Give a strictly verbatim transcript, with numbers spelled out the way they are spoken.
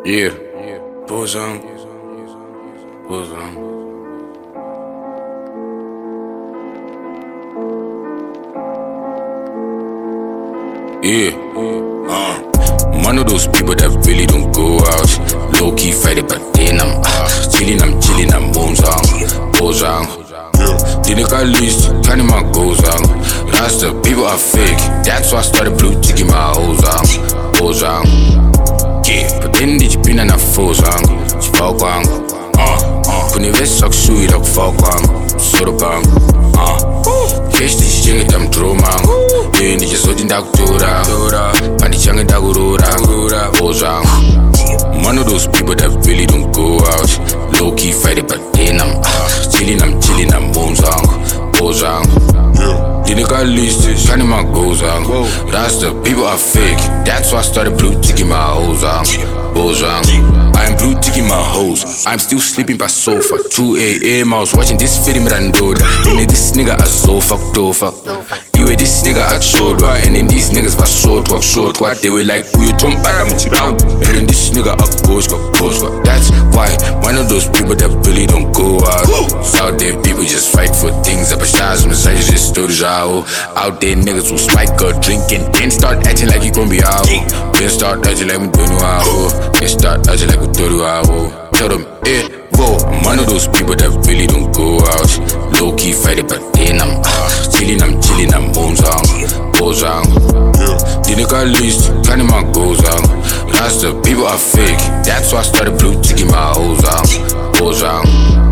Yeah, pose on, pose on. Yeah, uh, I'm one of those people that really don't go out. Low key fight it, but then I'm uh, chillin', I'm chillin', I'm bones on, pose on. Die nigga least, kann ich mal go sagen. Rasta, people are fake. That's why I started blue ticking my hoes on, pose on. Yeah, but then did you pin and I froze on, spoke on. Uh, uh, kun je wist zag zoei dat ik val kwam, zo de bang. Uh, Kees die shit het am droom man. Yeah, die je zo die dag dora, maar die change dag urora, ozang. One of those people that really don't go out. Low key fight it, but then I'm uh, chillin', I'm chillin', I'm bones on, ozang. Die nigga least, kann ich mal go sagen. Rasta, people are fake. That's why I started blue ticking my hoes on, ozang. I'm blue ticking my hoes. I'm still sleeping by sofa. two A M I was watching this film Randora. And then this nigga I so fucked over. You with this nigga I showed wa. And then these niggas was short walk, short walk. They were like, who you talking about? I'm down. And then this nigga I goes, go, goes, go. That's why one of those people that really don't go out. Out there people just fight for things. Up a shots, massages, just stories out. Out there niggas will spike up drinking. Then start acting like you gon' be out. Then start acting like we don't know how. Then start acting like we don't know how. Tell them, eh, whoa. I'm one of those people that really don't go out. Low key fight it, but then I'm uh, chillin', I'm chillin', I'm bones on, bones on. Die nigga least, kann ich mal go sagen. Rasta, people are fake. That's why I started blue ticking my hoes on, bones on.